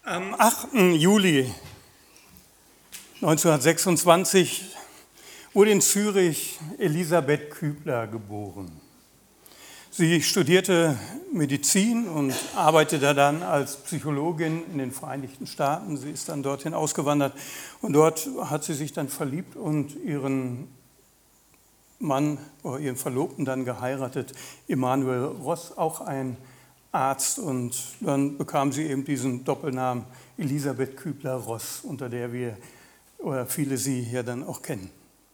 Am 8. Juli 1926 wurde in Zürich Elisabeth Kübler geboren. Sie studierte Medizin und arbeitete dann als Psychologin in den Vereinigten Staaten. Sie ist dann dorthin ausgewandert und dort hat sie sich dann verliebt und ihren Mann oder ihren Verlobten dann geheiratet, Emanuel Ross, auch ein Arzt, und dann bekam sie eben diesen Doppelnamen Elisabeth Kübler-Ross, unter der wir oder viele sie hier dann auch kennen.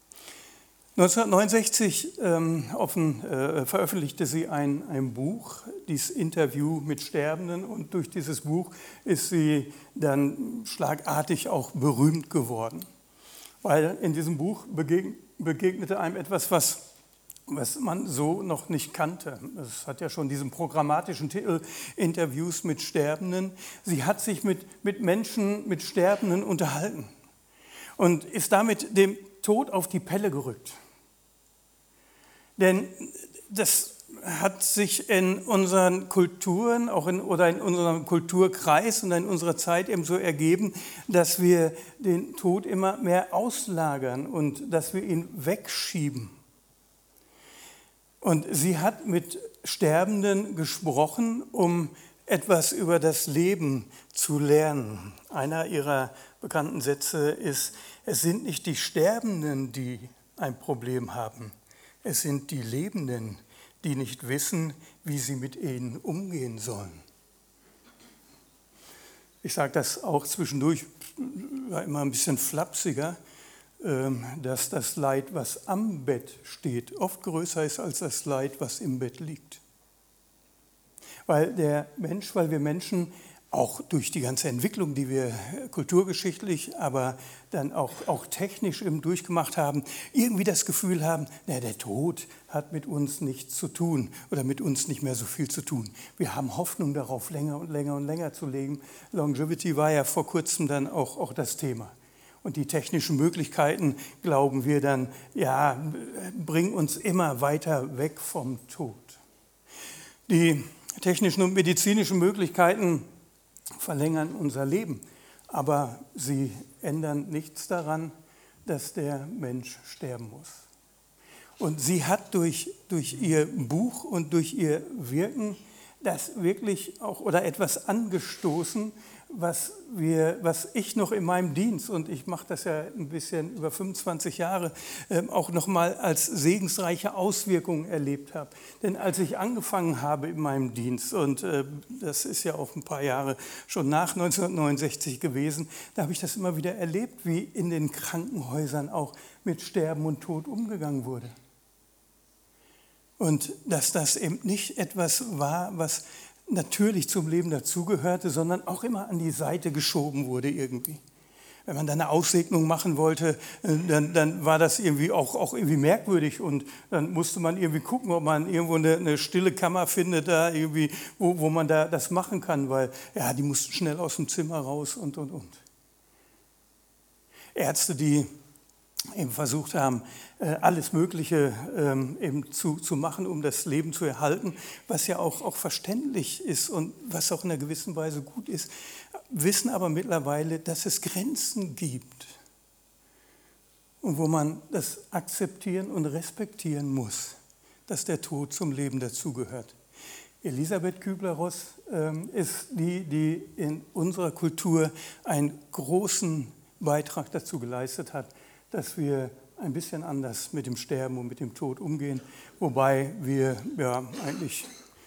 1969 veröffentlichte sie ein Buch, dieses Interview mit Sterbenden, und durch dieses Buch ist sie dann schlagartig auch berühmt geworden, weil in diesem Buch begegnete einem etwas, was man so noch nicht kannte. Es hat ja schon diesen programmatischen Titel Interviews mit Sterbenden. Sie hat sich mit Menschen, mit Sterbenden unterhalten und ist damit dem Tod auf die Pelle gerückt. Denn das hat sich in unseren Kulturen, oder in unserem Kulturkreis und in unserer Zeit eben so ergeben, dass wir den Tod immer mehr auslagern und dass wir ihn wegschieben. Und sie hat mit Sterbenden gesprochen, um etwas über das Leben zu lernen. Einer ihrer bekannten Sätze ist: Es sind nicht die Sterbenden, die ein Problem haben. Es sind die Lebenden, die nicht wissen, wie sie mit ihnen umgehen sollen. Ich sage das auch zwischendurch, war immer ein bisschen flapsiger, dass das Leid, was am Bett steht, oft größer ist als das Leid, was im Bett liegt. Weil wir Menschen auch durch die ganze Entwicklung, die wir kulturgeschichtlich, aber dann auch technisch eben durchgemacht haben, irgendwie das Gefühl haben, der Tod hat mit uns nichts zu tun oder mit uns nicht mehr so viel zu tun. Wir haben Hoffnung darauf, länger und länger und länger zu leben. Longevity war ja vor kurzem dann auch das Thema. Und die technischen Möglichkeiten, glauben wir dann, bringen uns immer weiter weg vom Tod. Die technischen und medizinischen Möglichkeiten verlängern unser Leben, aber sie ändern nichts daran, dass der Mensch sterben muss. Und sie hat durch ihr Buch und durch ihr Wirken das wirklich auch oder etwas angestoßen, was ich noch in meinem Dienst, und ich mache das ja ein bisschen über 25 Jahre, auch nochmal als segensreiche Auswirkungen erlebt habe. Denn als ich angefangen habe in meinem Dienst, und das ist ja auch ein paar Jahre schon nach 1969 gewesen, da habe ich das immer wieder erlebt, wie in den Krankenhäusern auch mit Sterben und Tod umgegangen wurde. Und dass das eben nicht etwas war, was natürlich zum Leben dazugehörte, sondern auch immer an die Seite geschoben wurde irgendwie. Wenn man dann eine Aussegnung machen wollte, dann war das irgendwie auch irgendwie merkwürdig, und dann musste man irgendwie gucken, ob man irgendwo eine stille Kammer findet, da irgendwie, wo man da das machen kann, weil die mussten schnell aus dem Zimmer raus und. Ärzte, die eben versucht haben, alles Mögliche eben zu machen, um das Leben zu erhalten, was ja auch verständlich ist und was auch in einer gewissen Weise gut ist, wissen aber mittlerweile, dass es Grenzen gibt und wo man das akzeptieren und respektieren muss, dass der Tod zum Leben dazugehört. Elisabeth Kübler-Ross ist die in unserer Kultur einen großen Beitrag dazu geleistet hat, dass wir ein bisschen anders mit dem Sterben und mit dem Tod umgehen, wobei wir eigentlich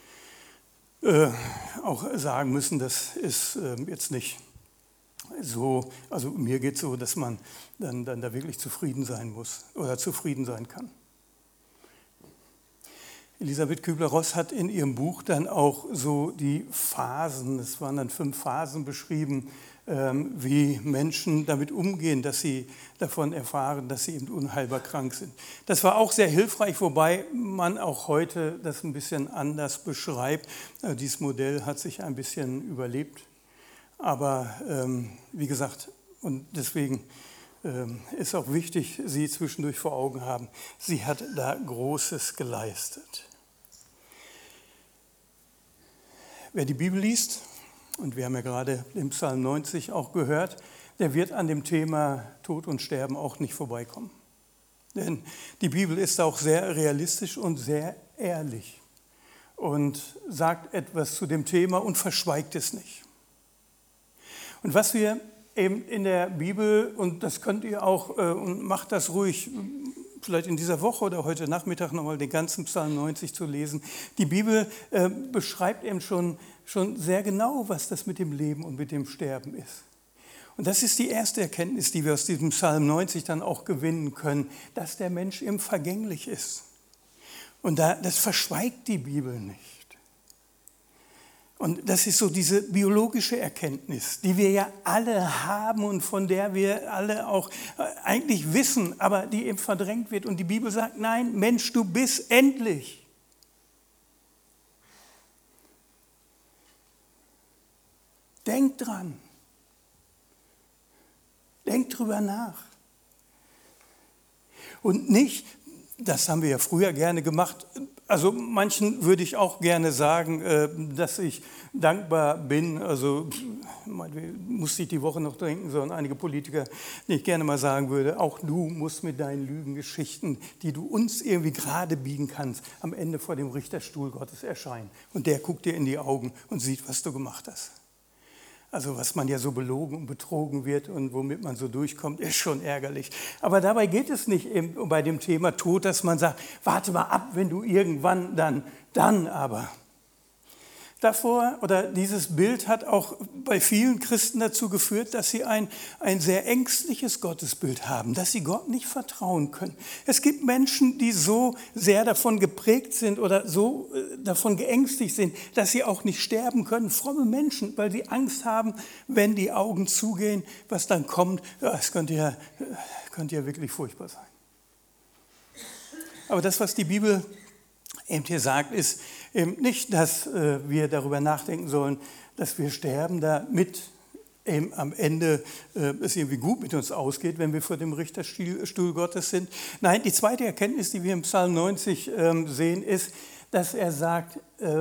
auch sagen müssen, das ist jetzt nicht so, also mir geht es so, dass man dann da wirklich zufrieden sein muss oder zufrieden sein kann. Elisabeth Kübler-Ross hat in ihrem Buch dann auch so die Phasen, es waren dann 5 Phasen beschrieben, wie Menschen damit umgehen, dass sie davon erfahren, dass sie eben unheilbar krank sind. Das war auch sehr hilfreich, wobei man auch heute das ein bisschen anders beschreibt. Dieses Modell hat sich ein bisschen überlebt. Aber wie gesagt, und deswegen ist auch wichtig, Sie zwischendurch vor Augen haben, sie hat da Großes geleistet. Wer die Bibel liest, und wir haben ja gerade den Psalm 90 auch gehört, der wird an dem Thema Tod und Sterben auch nicht vorbeikommen. Denn die Bibel ist auch sehr realistisch und sehr ehrlich und sagt etwas zu dem Thema und verschweigt es nicht. Und was wir eben in der Bibel, und das könnt ihr auch, und macht das ruhig, vielleicht in dieser Woche oder heute Nachmittag nochmal den ganzen Psalm 90 zu lesen. Die Bibel beschreibt eben schon sehr genau, was das mit dem Leben und mit dem Sterben ist. Und das ist die erste Erkenntnis, die wir aus diesem Psalm 90 dann auch gewinnen können, dass der Mensch eben vergänglich ist. Und das verschweigt die Bibel nicht. Und das ist so diese biologische Erkenntnis, die wir ja alle haben und von der wir alle auch eigentlich wissen, aber die eben verdrängt wird. Und die Bibel sagt, nein, Mensch, du bist endlich. Denk dran. Denk drüber nach. Und nicht, das haben wir ja früher gerne gemacht, also manchen würde ich auch gerne sagen, dass ich dankbar bin, also musste ich die Woche noch denken, sondern einige Politiker, die ich gerne mal sagen würde, auch du musst mit deinen Lügengeschichten, die du uns irgendwie gerade biegen kannst, am Ende vor dem Richterstuhl Gottes erscheinen. Und der guckt dir in die Augen und sieht, was du gemacht hast. Also was man ja so belogen und betrogen wird und womit man so durchkommt, ist schon ärgerlich. Aber dabei geht es nicht bei dem Thema Tod, dass man sagt, warte mal ab, wenn du irgendwann, dann aber. Davor oder dieses Bild hat auch bei vielen Christen dazu geführt, dass sie ein sehr ängstliches Gottesbild haben, dass sie Gott nicht vertrauen können. Es gibt Menschen, die so sehr davon geprägt sind oder so davon geängstigt sind, dass sie auch nicht sterben können. Fromme Menschen, weil sie Angst haben, wenn die Augen zugehen, was dann kommt. Ja, es könnte ja wirklich furchtbar sein. Aber das, was die Bibel eben hier sagt, ist eben nicht, dass wir darüber nachdenken sollen, dass wir sterben, damit eben am Ende es irgendwie gut mit uns ausgeht, wenn wir vor dem Richterstuhl Gottes sind. Nein, die zweite Erkenntnis, die wir im Psalm 90 sehen, ist, dass er sagt,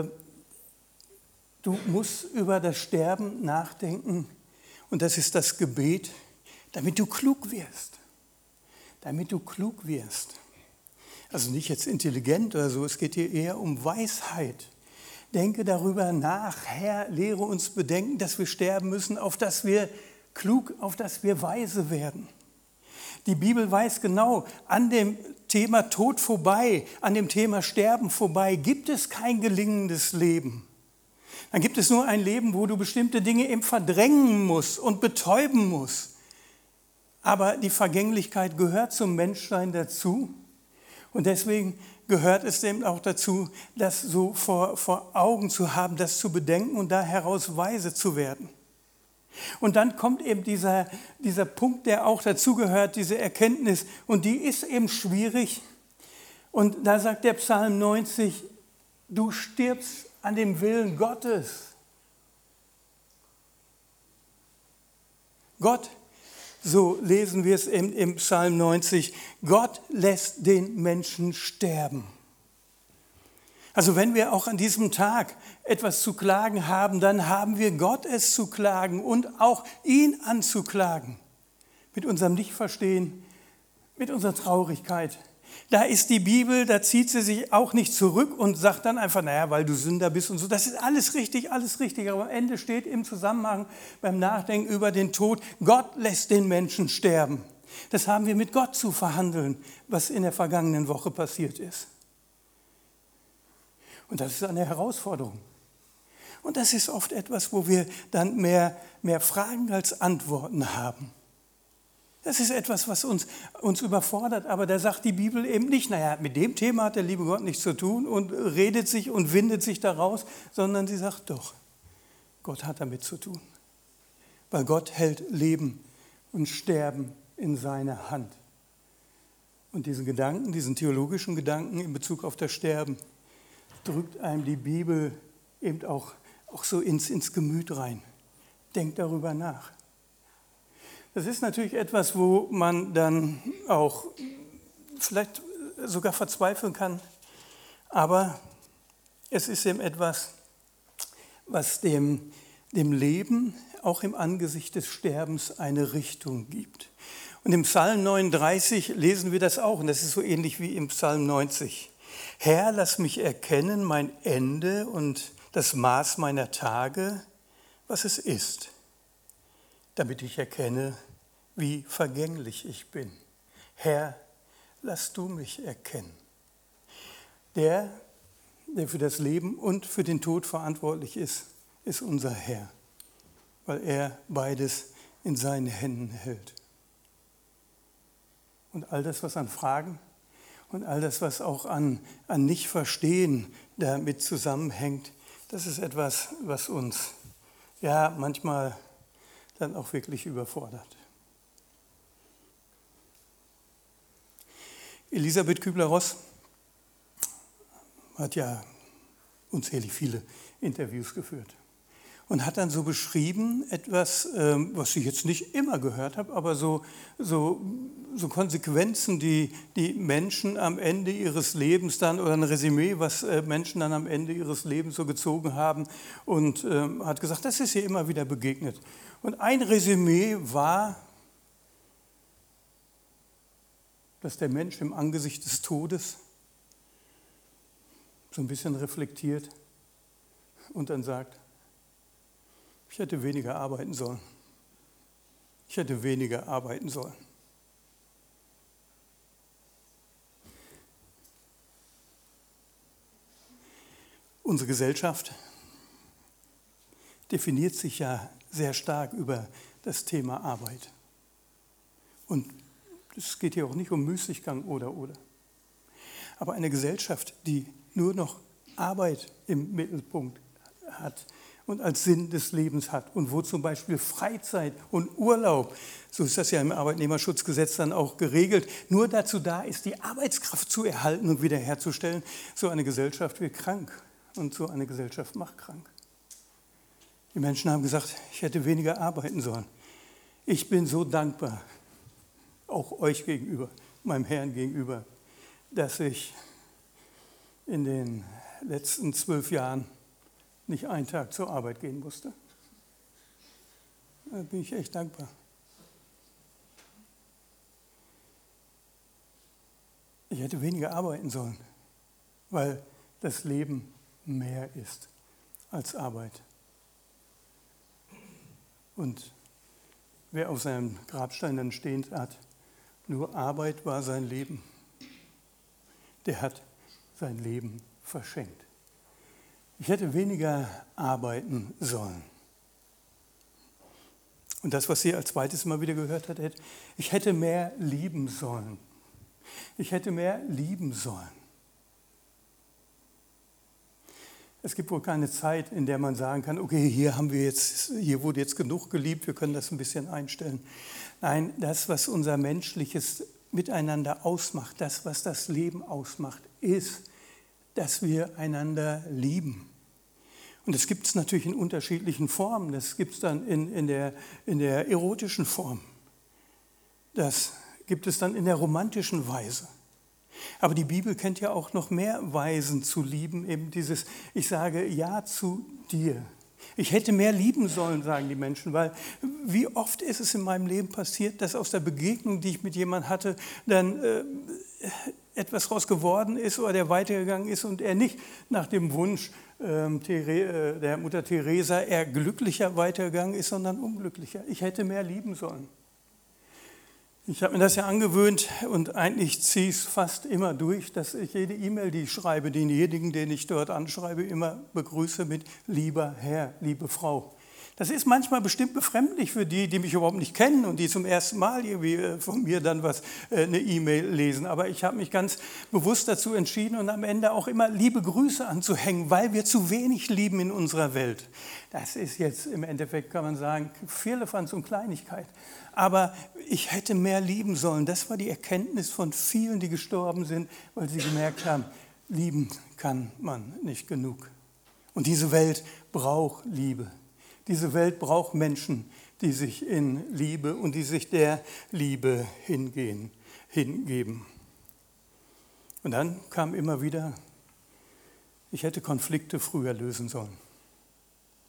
du musst über das Sterben nachdenken und das ist das Gebet, damit du klug wirst. Damit du klug wirst. Also nicht jetzt intelligent oder so, es geht hier eher um Weisheit. Denke darüber nach, Herr, lehre uns bedenken, dass wir sterben müssen, auf dass wir klug, auf dass wir weise werden. Die Bibel weiß genau, an dem Thema Tod vorbei, an dem Thema Sterben vorbei, gibt es kein gelingendes Leben. Dann gibt es nur ein Leben, wo du bestimmte Dinge eben verdrängen musst und betäuben musst. Aber die Vergänglichkeit gehört zum Menschsein dazu. Und deswegen gehört es eben auch dazu, das so vor Augen zu haben, das zu bedenken und da heraus weise zu werden. Und dann kommt eben dieser Punkt, der auch dazugehört, diese Erkenntnis. Und die ist eben schwierig. Und da sagt der Psalm 90, du stirbst an dem Willen Gottes. Gott, so lesen wir es im Psalm 90, Gott lässt den Menschen sterben. Also wenn wir auch an diesem Tag etwas zu klagen haben, dann haben wir Gott es zu klagen und auch ihn anzuklagen. Mit unserem Nichtverstehen, mit unserer Traurigkeit. Da ist die Bibel, da zieht sie sich auch nicht zurück und sagt dann einfach, naja, weil du Sünder bist und so. Das ist alles richtig. Aber am Ende steht im Zusammenhang beim Nachdenken über den Tod, Gott lässt den Menschen sterben. Das haben wir mit Gott zu verhandeln, was in der vergangenen Woche passiert ist. Und das ist eine Herausforderung. Und das ist oft etwas, wo wir dann mehr Fragen als Antworten haben. Das ist etwas, was uns überfordert, aber da sagt die Bibel eben nicht, naja, mit dem Thema hat der liebe Gott nichts zu tun und redet sich und windet sich daraus, sondern sie sagt doch, Gott hat damit zu tun. Weil Gott hält Leben und Sterben in seiner Hand. Und diesen Gedanken, diesen theologischen Gedanken in Bezug auf das Sterben, drückt einem die Bibel eben auch so ins Gemüt rein. Denkt darüber nach. Das ist natürlich etwas, wo man dann auch vielleicht sogar verzweifeln kann, aber es ist eben etwas, was dem dem Leben auch im Angesicht des Sterbens eine Richtung gibt. Und im Psalm 39 lesen wir das auch, und das ist so ähnlich wie im Psalm 90. Herr, lass mich erkennen mein Ende und das Maß meiner Tage, was es ist, damit ich erkenne, wie vergänglich ich bin. Herr, lass du mich erkennen. Der für das Leben und für den Tod verantwortlich ist, ist unser Herr, weil er beides in seinen Händen hält. Und all das, was an Fragen und all das, was auch an Nichtverstehen damit zusammenhängt, das ist etwas, was uns ja manchmal dann auch wirklich überfordert. Elisabeth Kübler-Ross hat ja unzählig viele Interviews geführt und hat dann so beschrieben, etwas, was ich jetzt nicht immer gehört habe, aber so Konsequenzen, die Menschen am Ende ihres Lebens dann, oder ein Resümee, was Menschen dann am Ende ihres Lebens so gezogen haben, und hat gesagt, das ist ihr immer wieder begegnet. Und ein Resümee war, dass der Mensch im Angesicht des Todes so ein bisschen reflektiert und dann sagt, ich hätte weniger arbeiten sollen. Ich hätte weniger arbeiten sollen. Unsere Gesellschaft definiert sich ja sehr stark über das Thema Arbeit. Und es geht hier auch nicht um Müßiggang oder. Aber eine Gesellschaft, die nur noch Arbeit im Mittelpunkt hat und als Sinn des Lebens hat und wo zum Beispiel Freizeit und Urlaub, so ist das ja im Arbeitnehmerschutzgesetz dann auch geregelt, nur dazu da ist, die Arbeitskraft zu erhalten und wiederherzustellen, so eine Gesellschaft wird krank und so eine Gesellschaft macht krank. Die Menschen haben gesagt, ich hätte weniger arbeiten sollen. Ich bin so dankbar, auch euch gegenüber, meinem Herrn gegenüber, dass ich in den letzten 12 Jahren nicht einen Tag zur Arbeit gehen musste. Da bin ich echt dankbar. Ich hätte weniger arbeiten sollen, weil das Leben mehr ist als Arbeit. Und wer auf seinem Grabstein dann stehend hat, nur Arbeit war sein Leben, der hat sein Leben verschenkt. Ich hätte weniger arbeiten sollen. Und das, was ihr als zweites mal wieder gehört habt, ich hätte mehr lieben sollen. Ich hätte mehr lieben sollen. Es gibt wohl keine Zeit, in der man sagen kann, okay, hier wurde jetzt genug geliebt, wir können das ein bisschen einstellen. Nein, das, was unser menschliches Miteinander ausmacht, das, was das Leben ausmacht, ist, dass wir einander lieben. Und das gibt es natürlich in unterschiedlichen Formen. Das gibt es dann in der erotischen Form. Das gibt es dann in der romantischen Weise. Aber die Bibel kennt ja auch noch mehr Weisen zu lieben, eben dieses, ich sage Ja zu dir. Ich hätte mehr lieben sollen, sagen die Menschen, weil wie oft ist es in meinem Leben passiert, dass aus der Begegnung, die ich mit jemandem hatte, dann etwas raus geworden ist oder der weitergegangen ist und er nicht nach dem Wunsch der Mutter Teresa eher glücklicher weitergegangen ist, sondern unglücklicher. Ich hätte mehr lieben sollen. Ich habe mir das ja angewöhnt und eigentlich ziehe ich es fast immer durch, dass ich jede E-Mail, die ich schreibe, denjenigen, den ich dort anschreibe, immer begrüße mit lieber Herr, liebe Frau. Das ist manchmal bestimmt befremdlich für die, die mich überhaupt nicht kennen und die zum ersten Mal irgendwie von mir dann eine E-Mail lesen. Aber ich habe mich ganz bewusst dazu entschieden und am Ende auch immer liebe Grüße anzuhängen, weil wir zu wenig lieben in unserer Welt. Das ist jetzt im Endeffekt, kann man sagen, Firlefanz und Kleinigkeit. Aber ich hätte mehr lieben sollen. Das war die Erkenntnis von vielen, die gestorben sind, weil sie gemerkt haben, lieben kann man nicht genug. Und diese Welt braucht Liebe. Diese Welt braucht Menschen, die sich in Liebe und die sich der Liebe hingeben. Und dann kam immer wieder, ich hätte Konflikte früher lösen sollen.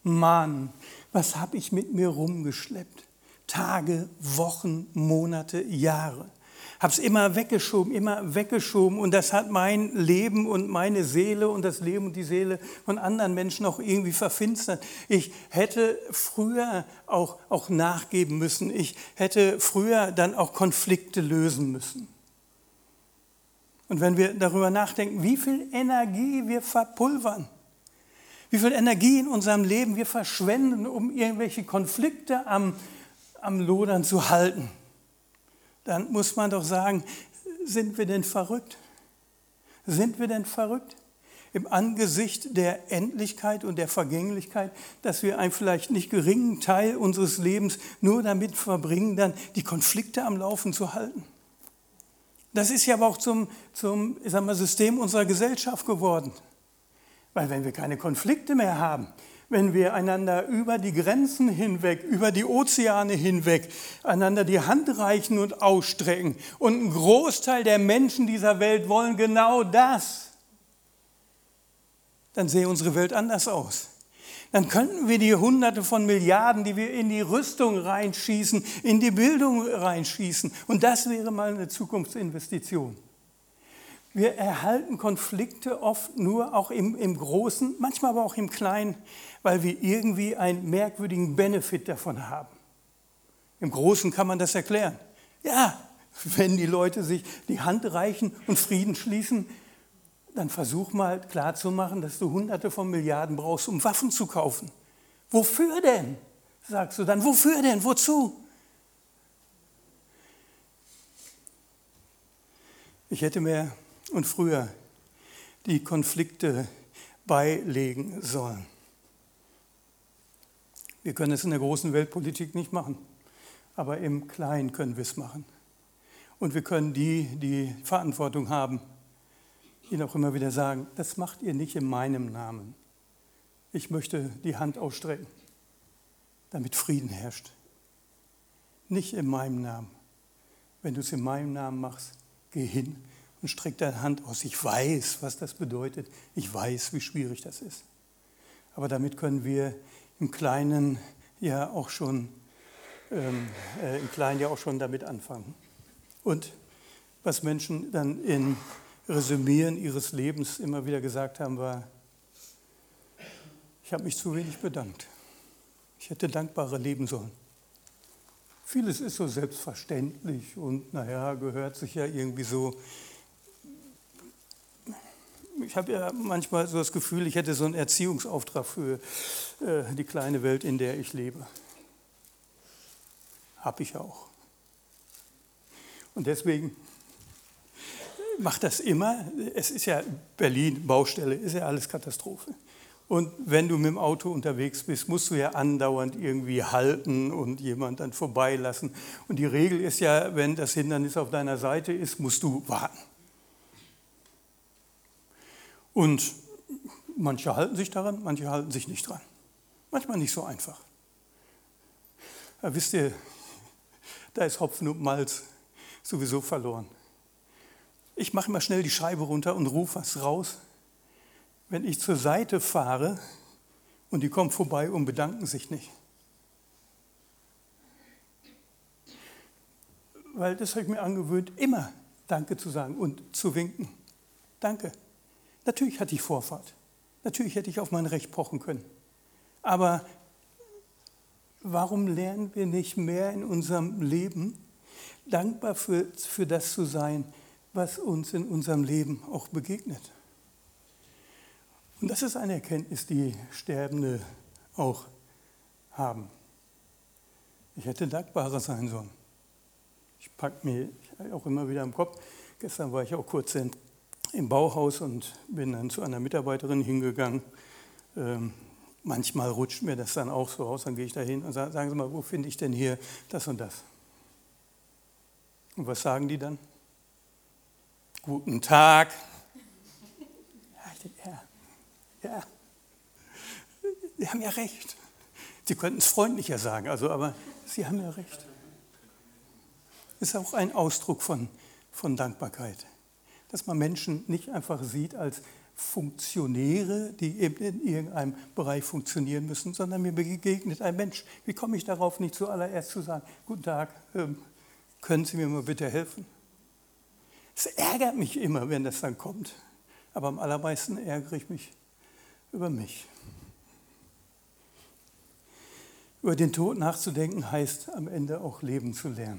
Mann, was habe ich mit mir rumgeschleppt? Tage, Wochen, Monate, Jahre. Habe es immer weggeschoben und das hat mein Leben und meine Seele und das Leben und die Seele von anderen Menschen auch irgendwie verfinstert. Ich hätte früher auch nachgeben müssen. Ich hätte früher dann auch Konflikte lösen müssen. Und wenn wir darüber nachdenken, wie viel Energie wir verpulvern, wie viel Energie in unserem Leben wir verschwenden, um irgendwelche Konflikte am Lodern zu halten, dann muss man doch sagen, sind wir denn verrückt? Sind wir denn verrückt? Im Angesicht der Endlichkeit und der Vergänglichkeit, dass wir einen vielleicht nicht geringen Teil unseres Lebens nur damit verbringen, dann die Konflikte am Laufen zu halten. Das ist ja aber auch zum System unserer Gesellschaft geworden. Weil wenn wir keine Konflikte mehr haben, wenn wir einander über die Grenzen hinweg, über die Ozeane hinweg, einander die Hand reichen und ausstrecken und ein Großteil der Menschen dieser Welt wollen genau das, dann sähe unsere Welt anders aus. Dann könnten wir die Hunderte von Milliarden, die wir in die Rüstung reinschießen, in die Bildung reinschießen. Und das wäre mal eine Zukunftsinvestition. Wir erhalten Konflikte oft nur auch im Großen, manchmal aber auch im Kleinen, weil wir irgendwie einen merkwürdigen Benefit davon haben. Im Großen kann man das erklären. Ja, wenn die Leute sich die Hand reichen und Frieden schließen, dann versuch mal klarzumachen, dass du Hunderte von Milliarden brauchst, um Waffen zu kaufen. Wofür denn? Sagst du dann. Wofür denn? Wozu? Ich hätte mir und früher die Konflikte beilegen sollen. Wir können es in der großen Weltpolitik nicht machen, aber im Kleinen können wir es machen. Und wir können die Verantwortung haben, ihnen auch immer wieder sagen, das macht ihr nicht in meinem Namen. Ich möchte die Hand ausstrecken, damit Frieden herrscht. Nicht in meinem Namen. Wenn du es in meinem Namen machst, geh hin und streck deine Hand aus. Ich weiß, was das bedeutet. Ich weiß, wie schwierig das ist. Aber damit können wir im Kleinen ja auch schon damit anfangen. Und was Menschen dann in Resümieren ihres Lebens immer wieder gesagt haben, war, ich habe mich zu wenig bedankt. Ich hätte dankbarer leben sollen. Vieles ist so selbstverständlich und gehört sich ja irgendwie so. Ich habe ja manchmal so das Gefühl, ich hätte so einen Erziehungsauftrag für die kleine Welt, in der ich lebe. Habe ich auch. Und deswegen macht das immer, es ist ja Berlin, Baustelle, ist ja alles Katastrophe. Und wenn du mit dem Auto unterwegs bist, musst du ja andauernd irgendwie halten und jemand dann vorbeilassen. Und die Regel ist ja, wenn das Hindernis auf deiner Seite ist, musst du warten. Und manche halten sich daran, manche halten sich nicht dran. Manchmal nicht so einfach. Aber wisst ihr, da ist Hopfen und Malz sowieso verloren. Ich mache immer schnell die Scheibe runter und rufe was raus. Wenn ich zur Seite fahre und die kommen vorbei und bedanken sich nicht. Weil das habe ich mir angewöhnt, immer Danke zu sagen und zu winken. Danke. Natürlich hatte ich Vorfahrt. Natürlich hätte ich auf mein Recht pochen können. Aber warum lernen wir nicht mehr in unserem Leben, dankbar für das zu sein, was uns in unserem Leben auch begegnet? Und das ist eine Erkenntnis, die Sterbende auch haben. Ich hätte dankbarer sein sollen. Ich packe mir auch immer wieder im Kopf. Gestern war ich auch kurz im Bauhaus und bin dann zu einer Mitarbeiterin hingegangen. Manchmal rutscht mir das dann auch so aus, dann gehe ich da hin und sage, sagen Sie mal, wo finde ich denn hier das und das? Und was sagen die dann? Guten Tag. Ja, Sie haben ja recht. Sie könnten es freundlicher sagen, aber Sie haben ja recht. Das ist auch ein Ausdruck von Dankbarkeit. Dass man Menschen nicht einfach sieht als Funktionäre, die eben in irgendeinem Bereich funktionieren müssen, sondern mir begegnet ein Mensch. Wie komme ich darauf, nicht zuallererst zu sagen, guten Tag, können Sie mir mal bitte helfen? Es ärgert mich immer, wenn das dann kommt, aber am allermeisten ärgere ich mich über mich. Über den Tod nachzudenken heißt am Ende auch leben zu lernen.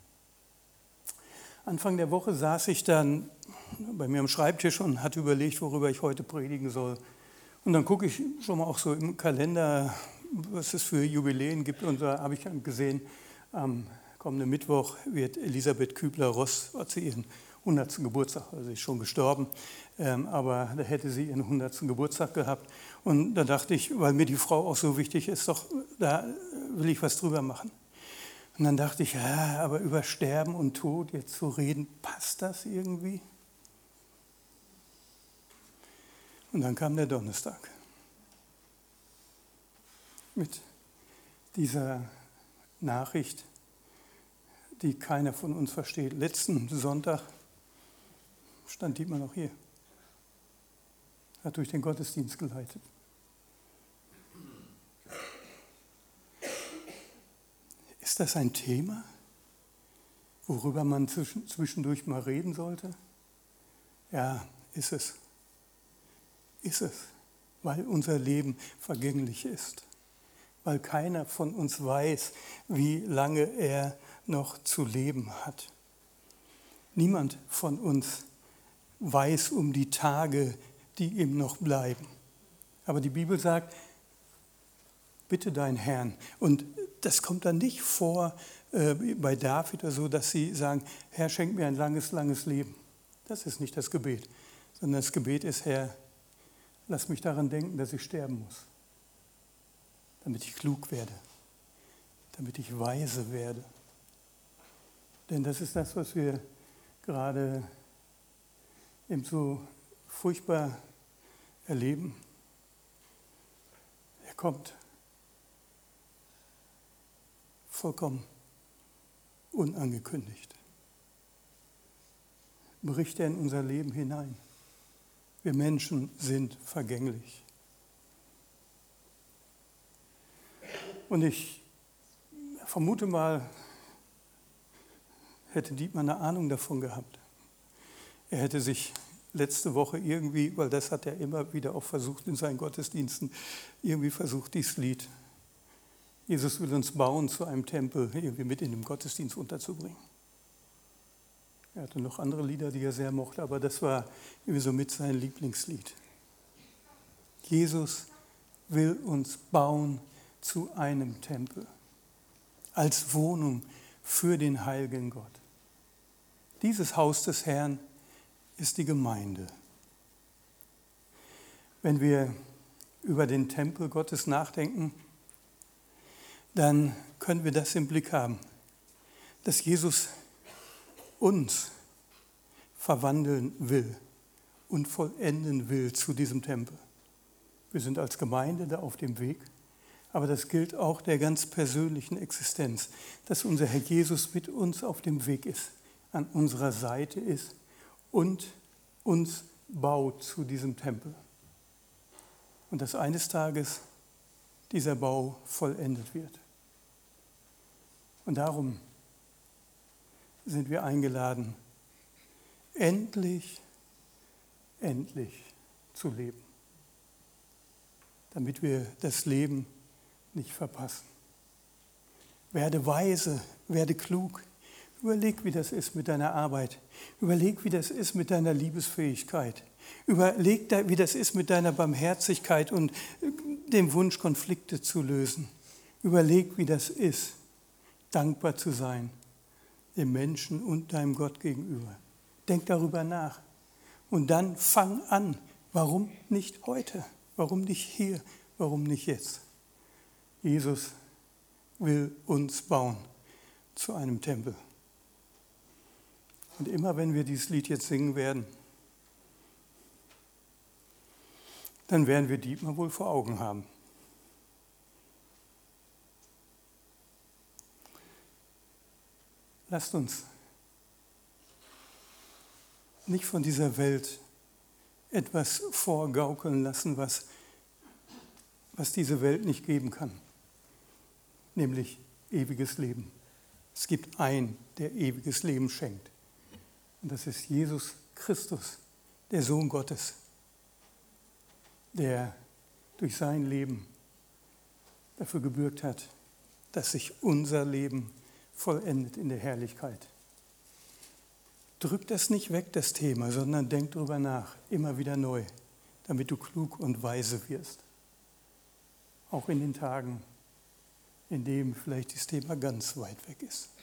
Anfang der Woche saß ich dann bei mir am Schreibtisch und hatte überlegt, worüber ich heute predigen soll. Und dann gucke ich schon mal auch so im Kalender, was es für Jubiläen gibt. Und da habe ich gesehen, am kommenden Mittwoch wird Elisabeth Kübler-Ross zu ihren 100. Geburtstag, also sie ist schon gestorben, aber da hätte sie ihren 100. Geburtstag gehabt. Und da dachte ich, weil mir die Frau auch so wichtig ist, doch, da will ich was drüber machen. Und dann dachte ich, ja, aber über Sterben und Tod jetzt zu reden, passt das irgendwie? Und dann kam der Donnerstag mit dieser Nachricht, die keiner von uns versteht. Letzten Sonntag stand Dietmar noch hier, hat durch den Gottesdienst geleitet. Ist das ein Thema, worüber man zwischendurch mal reden sollte? Ja, ist es. Ist es, weil unser Leben vergänglich ist, weil keiner von uns weiß, wie lange er noch zu leben hat. Niemand von uns weiß um die Tage, die ihm noch bleiben. Aber die Bibel sagt, bitte deinen Herrn. Und das kommt dann nicht vor bei David oder so, dass sie sagen, Herr, schenk mir ein langes, langes Leben. Das ist nicht das Gebet, sondern das Gebet ist, Herr, lass mich daran denken, dass ich sterben muss, damit ich klug werde, damit ich weise werde. Denn das ist das, was wir gerade eben so furchtbar erleben. Er kommt vollkommen unangekündigt. Bricht er in unser Leben hinein. Wir Menschen sind vergänglich. Und ich vermute mal, hätte Dietmar eine Ahnung davon gehabt. Er hätte sich letzte Woche irgendwie, weil das hat er immer wieder auch versucht in seinen Gottesdiensten, irgendwie versucht, dieses Lied, Jesus will uns bauen, zu einem Tempel irgendwie mit in dem Gottesdienst unterzubringen. Er hatte noch andere Lieder, die er sehr mochte, aber das war irgendwie so mit sein Lieblingslied. Jesus will uns bauen zu einem Tempel, als Wohnung für den heiligen Gott. Dieses Haus des Herrn ist die Gemeinde. Wenn wir über den Tempel Gottes nachdenken, dann können wir das im Blick haben, dass Jesus uns verwandeln will und vollenden will zu diesem Tempel. Wir sind als Gemeinde da auf dem Weg, aber das gilt auch der ganz persönlichen Existenz, dass unser Herr Jesus mit uns auf dem Weg ist, an unserer Seite ist und uns baut zu diesem Tempel. Und dass eines Tages dieser Bau vollendet wird. Und darum sind wir eingeladen, endlich zu leben, damit wir das Leben nicht verpassen. Werde weise, werde klug. Überleg, wie das ist mit deiner Arbeit. Überleg, wie das ist mit deiner Liebesfähigkeit. Überleg, wie das ist mit deiner Barmherzigkeit und dem Wunsch, Konflikte zu lösen. Überleg, wie das ist, dankbar zu sein, dem Menschen und deinem Gott gegenüber. Denk darüber nach. Und dann fang an. Warum nicht heute? Warum nicht hier? Warum nicht jetzt? Jesus will uns bauen zu einem Tempel. Und immer wenn wir dieses Lied jetzt singen werden, dann werden wir Dietmar wohl vor Augen haben. Lasst uns nicht von dieser Welt etwas vorgaukeln lassen, was diese Welt nicht geben kann, nämlich ewiges Leben. Es gibt einen, der ewiges Leben schenkt. Und das ist Jesus Christus, der Sohn Gottes, der durch sein Leben dafür gebürgt hat, dass sich unser Leben vollendet in der Herrlichkeit. Drück das nicht weg, das Thema, sondern denk darüber nach, immer wieder neu, damit du klug und weise wirst. Auch in den Tagen, in denen vielleicht das Thema ganz weit weg ist.